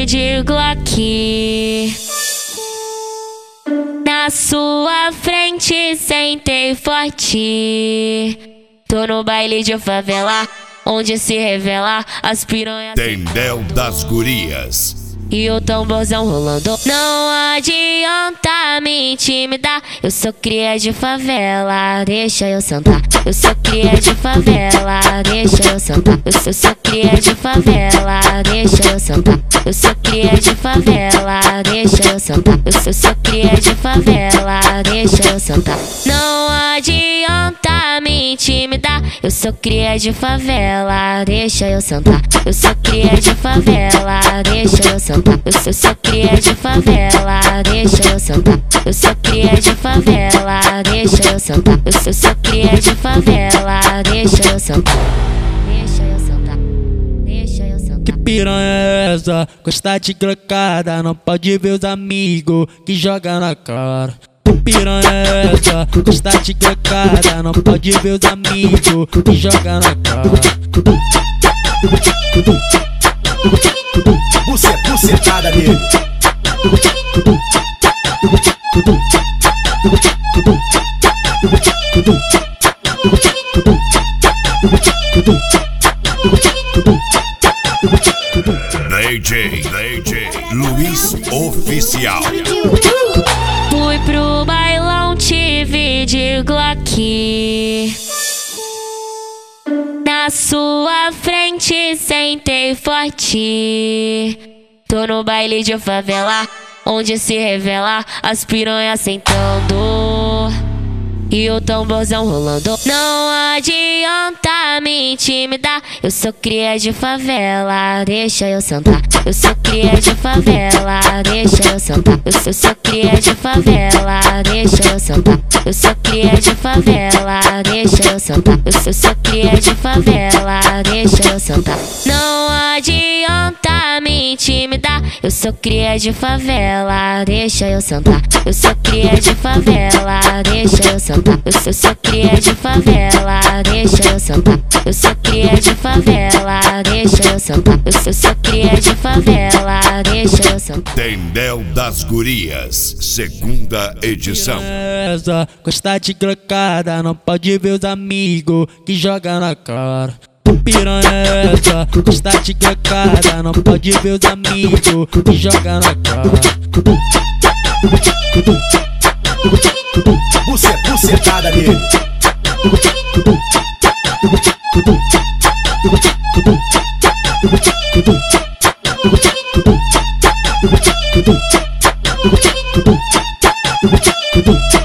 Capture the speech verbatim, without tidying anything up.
de Glock. Na sua frente sentei forte. Tô no baile de favela, onde se revela as piranhas. Tendel das Gurias. E o tamborzão rolando. Não adianta me intimidar, eu sou cria de favela, deixa eu sentar. Eu sou cria de favela, deixa eu sentar. Eu sou, eu sou cria de favela, deixa eu sentar. Eu sou cria de favela, deixa eu sentar. Eu sou, eu sou cria de favela, deixa eu sentar. Não adianta me intimidar, eu sou cria de favela, deixa eu sentar. Eu sou cria de favela, deixa eu sentar. Eu sou, eu sou cria de favela, deixa eu sentar. Eu sou cria de favela, deixa eu sentar. Eu sou, eu sou cria de favela, deixa eu sentar. Deixa eu sentar, deixa eu sentar. Que piranha é essa? Gosta de glocada, não pode ver os amigos que joga na cara. Que piranha é essa? Gosta de glocada, não pode ver os amigos que joga na cara. Bucet, bucetada nele. D J, D J Luiz Oficial. Fui pro bailão, tive de Glock. Na sua frente sentei forte. Tô no baile de favela, onde se revela as piranhas sentando e o tamborzão rolando. Não adianta me intimidar, eu sou cria de favela, deixa eu sentar. Eu sou cria de favela, deixa eu sentar. Eu sou, eu sou cria de favela, deixa eu sentar. Eu sou cria de favela, deixa eu sentar. Eu sou, eu sou cria de favela, deixa eu sentar. Não adianta me intimidar, eu sou cria de favela, deixa eu sentar. Eu sou cria de favela, deixa eu sentar. Eu sou, eu sou cria de favela, deixa eu sentar. Eu sou cria de favela, deixa eu sentar. Eu sou, eu sou cria de favela, deixa eu sentar. Tendel das Gurias, segunda edição. Essa gosta de glocada, não pode ver os amigos que joga na cara. Que piranha é essa? Gosta de glocada, não pode ver os amigos que joga na cara. Bucet, bucetada nele. Tudo